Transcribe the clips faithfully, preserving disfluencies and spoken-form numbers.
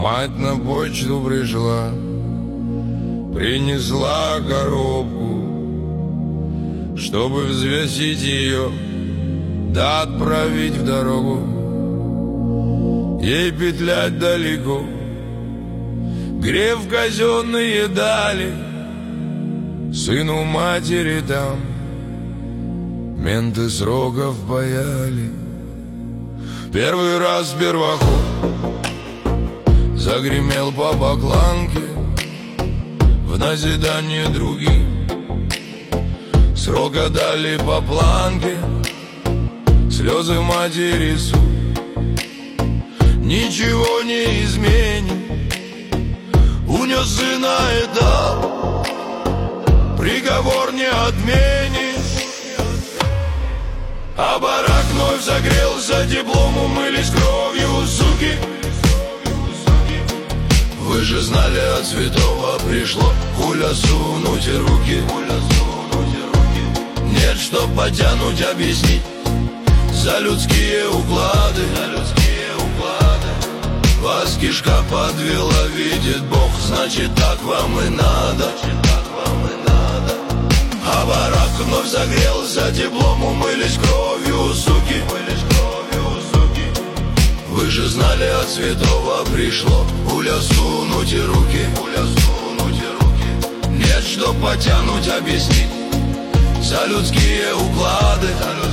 Мать на почту пришла, принесла коробку, чтобы взвесить ее, да отправить в дорогу. Ей петлять далеко, греф казенные дали, сыну матери там менты сроков паяли. Первый раз первоход загремел по бакланке в назидание другим. Срока дали по планке, слезы матери суд. Ничего не изменим, унес сына и дал, приговор не отменит. А барак вновь загрелся, теплом умылись кровью, суки. Вы же знали, от святого пришло хуля сунуть руки. Нет, чтоб потянуть, объяснить за людские уклады. Вас кишка подвела, видит Бог, значит так вам и надо. А барак вновь загрелся, теплом умылись кровью, суки. Вы же знали, от святого пришло пуля сунуть руки. Нет, чтоб потянуть, объяснить за людские уклады.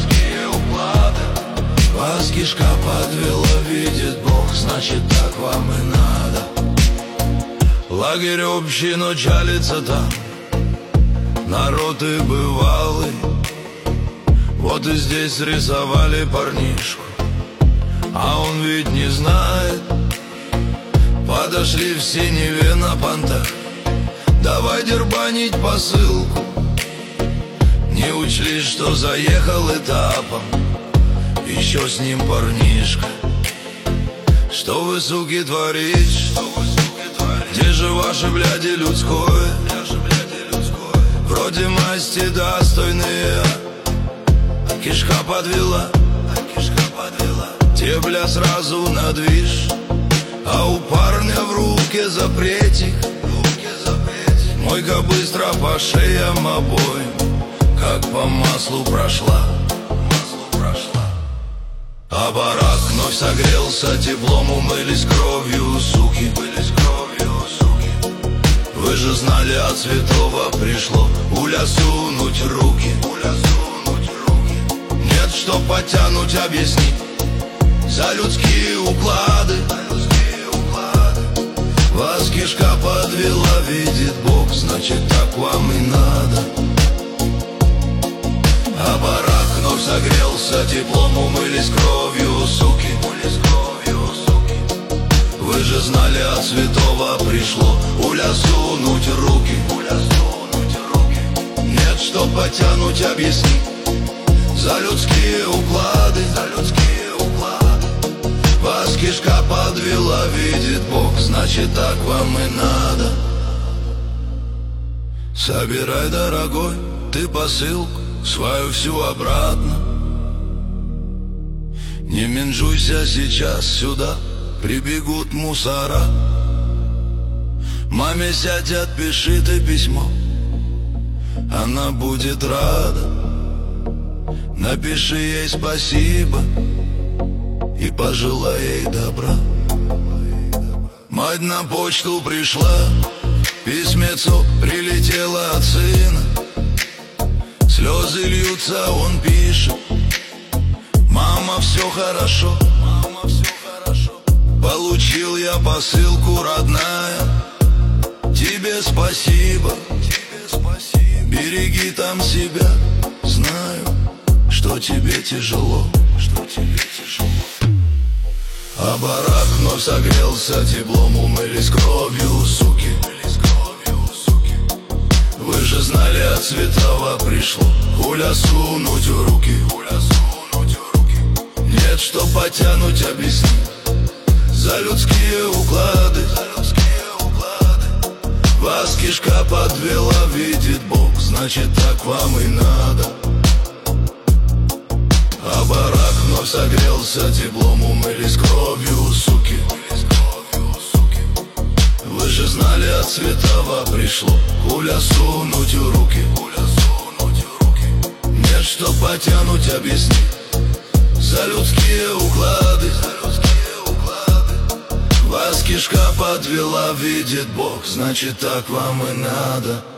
Вас кишка подвела, видит Бог, значит так вам и надо. Лагерь общий, но чалится там народ и бывалый. Вот и здесь рисовали парнишку, а он ведь не знает. Подошли в Синеве на понтах, давай дербанить посылку. Не учли, что заехал этапом еще с ним парнишка. Что вы, суки, творите? Где же ваше, бляди, людское? Вроде масти достойные, кишка подвела. Те, бля, сразу на движ, а у парня в руке запретик. Мойка быстро по шеям обоим, как по маслу прошла. А барак вновь согрелся, теплом умылись кровью, суки. Вы же знали, от святого пришло пуля сунуть руки. Нет, чтоб потянуть, объяснить за людские уклады. Вас кишка подвела, видит Бог, значит так вам и надо. А барак вновь согрелся, теплом умылись кровью, суки. Вы же знали, от святого пришло пуля сунуть руки. Нет, чтоб потянуть, объяснить за людские уклады. Вас кишка подвела, видит Бог, значит так вам и надо. Собирай, дорогой, ты посылку свою всю обратно. Не менжуйся, сейчас сюда прибегут мусора. Маме сядь, отпиши ты письмо, она будет рада. Напиши ей спасибо и пожелай ей добра. Мать на почту пришла, письмецо прилетело от сына. Слезы льются, он пишет: мама, все хорошо. Получил я посылку, родная, тебе спасибо. Береги там себя, знаю, что тебе тяжело. А барак вновь согрелся, теплом умылись кровью, суки. Вы же знали, от святого пришло пуля сунуть в руки. Нет, что потянуть, объяснить за людские уклады. Вас кишка подвела, видит Бог, значит так вам и надо. А барак вновь согрелся, теплом умылись кровью, суки. знали, от Светова пришло Куля сунуть в руки, куля сунуть в руки. Нет, что потянуть, объясни За людские уклады, за людские уклады. Вас кишка подвела, видит Бог, значит так вам и надо.